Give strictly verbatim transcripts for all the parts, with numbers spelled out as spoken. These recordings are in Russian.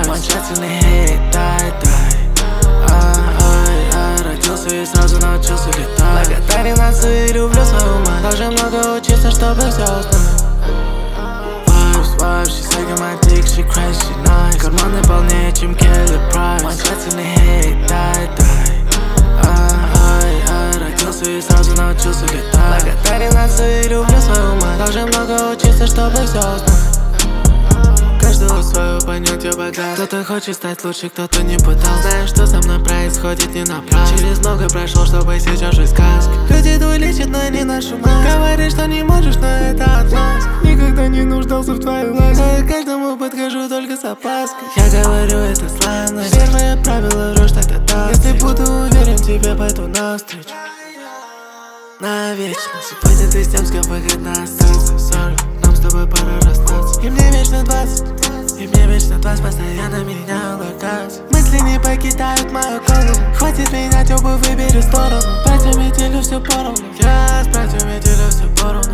Мой тщательный хейт, дай, дай. Ай, ай, родился и сразу научился летать. Благодарен отцу и люблю свою мать. Должен много учиться, чтобы все узнать. Vibes, vibes, she sucking my dick, she crazy, she nice. Карманы полнее, чем Kelly Price. Мой тщательный хейт, дай, дай. Ай, ай, родился и сразу научился летать. Благодарен отцу и люблю свою мать. Должен много учиться, чтобы все узнать. Каждого свое понятие богат. Кто-то хочет стать лучше, кто-то не пытался. Знаешь, что со мной происходит не напрасно. Через много прошел, чтобы сейчас жить сказки. Люди твой лечат, но не нашу мать. Говоришь, что не можешь, но это от нас. Никогда не нуждался в твоей ласке. Я каждому подхожу только с опаской. Я говорю, это славность. Первое правило, врешь, тогда да. Если буду уверен, тебе пойду навстречу навечно. Сегодня ты с тем, с кем выгодно остаться. Sorry, нам с тобой пора расстаться. И мне вечно двадцать, и мне вечно двадцать. Постоянно меняю локацию. Мысли не покидают мою голову. Хватит менять оба, выбери сторону. Братьям и делю все поровну. Я с братьями делю все поровну.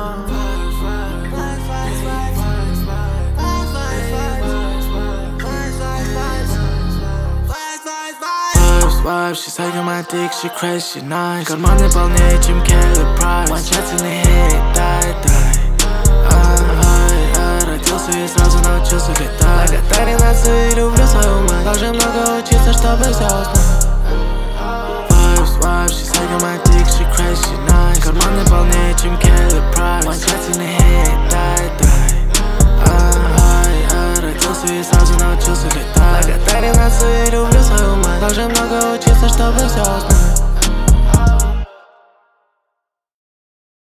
Vibes, she sucking my dick, she crazy, she nice. Карманы полнее, чем Kelly Price. Мой тщательный хейт, дай, дай. Ай, ай, родился и сразу научился летать. Благодарен отцу и люблю свою мать. Должен много учиться, чтобы все узнать. Vibes, vibes, she sucking my dick, she crazy, she nice. Карманы полнее, чем Kelly Price. Мой тщательный хейт, дай, дай. Ай, ай, родился и сразу научился летать. Благодарен отцу и люблю свою мать. Должен много учиться, чтобы все узнать.